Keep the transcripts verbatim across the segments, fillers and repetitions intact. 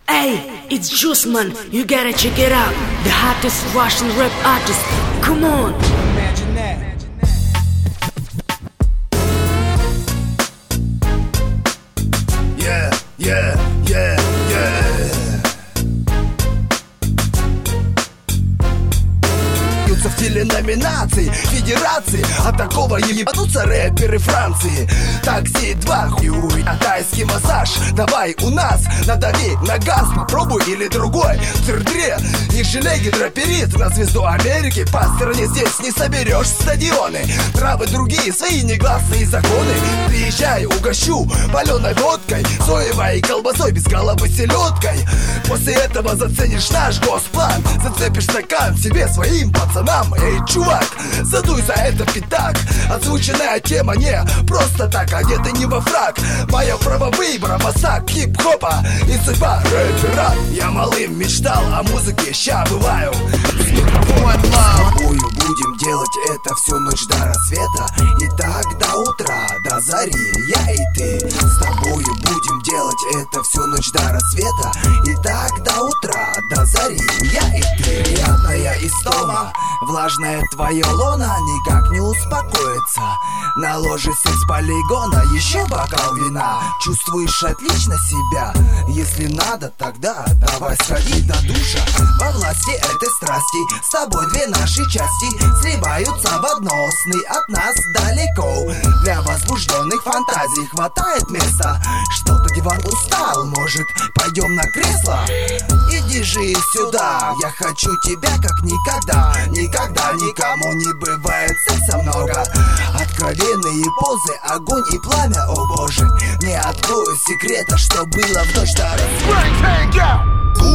Hey, it's Juice Man, you gotta check it out. The hottest Russian rap artist. Come on. Imagine that. Yeah, yeah, yeah, yeah. В теленоминации Федерации от такого ебанутся рэперы Франции. Такси два хуй, а тайский массаж. Давай у нас надави на газ, попробуй или другой. В Тырдре не жалей гидроперит. На звезду Америки по стране здесь не соберешь стадионы. Травы другие, свои негласные законы. Приезжай, угощу паленой водкой, соевой колбасой, без головы селедкой. После этого заценишь наш госплан. Зацепишь стакан себе, своим пацанам. Эй, чувак, задуй за это пятак. Озвученная тема не просто так, одеты не во фрак. Моя право выбора, масак хип-хопа и судьба рэпера. Я малым мечтал о музыке, ща бываю с микрофоном. С тобою будем делать это всю ночь до рассвета. И так до утра, до зари, я и ты. С тобою будем делать это всю ночь до рассвета. И так до утра, до зари, я и ты. Приятная истома, влажное твое лоно никак не успокоится. На ложе с полигона еще бокал вина. Чувствуешь отлично себя? Если надо, тогда давай сходи до душа. Во власти этой страсти с тобой две наши части сливаются в одно, сны от нас далеко. Для возбужденных фантазий хватает места. Что-то диван устал, может пойдем на кресло? Иди же сюда, я хочу тебя как никогда. Никогда никому не бывает секса много. Откровенные позы, огонь и пламя, о боже. Не открою секрета, что было в ночь до рассвета.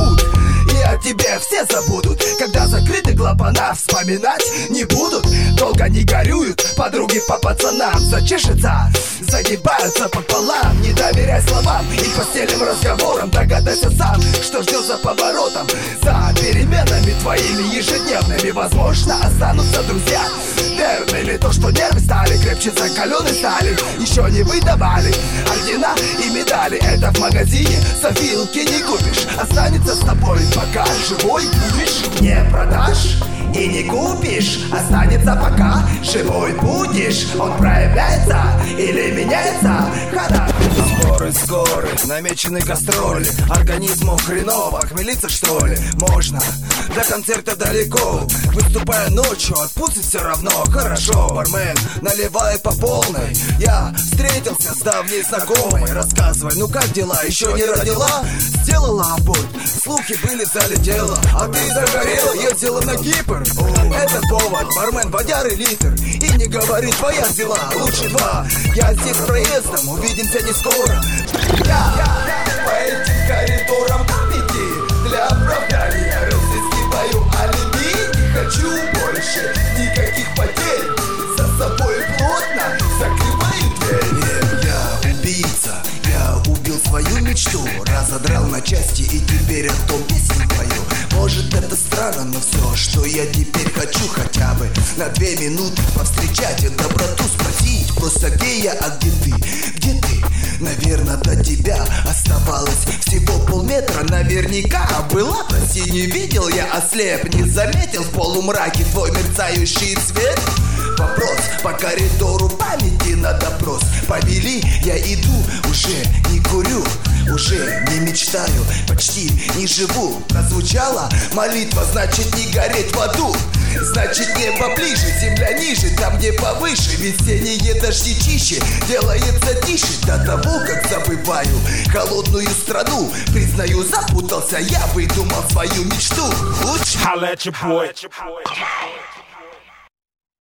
И о тебе все забудут, когда закрыты клапана. Вспоминать не будут, долго не горюют. Подруги по пацанам зачешется, загибаются пополам. Не доверяй словам и постельным разговорам. Догадайся сам, что ждет за поворотом. За переменами твоими ежедневными, возможно, останутся друзья верными. То, что нервы стали крепче закаленной стали, еще не выдавали ордена и медали. Это в магазине софилки не купишь. Останется с тобой, пока живой будешь. Не продашь и не купишь. Останется, пока живой будешь. Он проявляется или меняется хода. Сборы, сгоры, намечены гастроли. Организму хреново, хмелиться что ли? Можно, до концерта далеко. Выступая ночью, отпустить все равно. Хорошо, бармен, наливай по полной. Я встретился с давней знакомой. Рассказывай, ну как дела, еще не родила? Сделала аборт, слухи были, залетела. А ты загорела, ездила на Кипр. Это повод, бармен, водяры литр. И не говори, твоя взяла, лучше два. Я здесь проездом, увидимся не скоро. Я, я по этим коридорам памяти для оправдания разыскиваю алиби. Не хочу больше никаких потерь. За собой плотно закрываю дверь. Нет, я убийца, я убил свою мечту. Разодрал на части и теперь о том песню пою. Может это странно, но все, что я теперь хочу, хотя бы на две минуты повстречать и доброту спросить. Просто где я, а где ты? Где ты? Наверное, до тебя оставалось всего полметра. Наверняка была, прости, не видел я, ослеп. Не заметил в полумраке твой мерцающий цвет. Вопрос по коридору памяти на допрос. Повели, я иду, уже не курю, уже не мечтаю, почти не живу. Прозвучала молитва, значит не гореть в аду. Значит небо ближе, земля ниже, там где повыше. Весенние дожди чище, делается тише. До того, как забываю холодную страну. Признаю, запутался, я выдумал свою мечту. Лучше. Holla at your boy.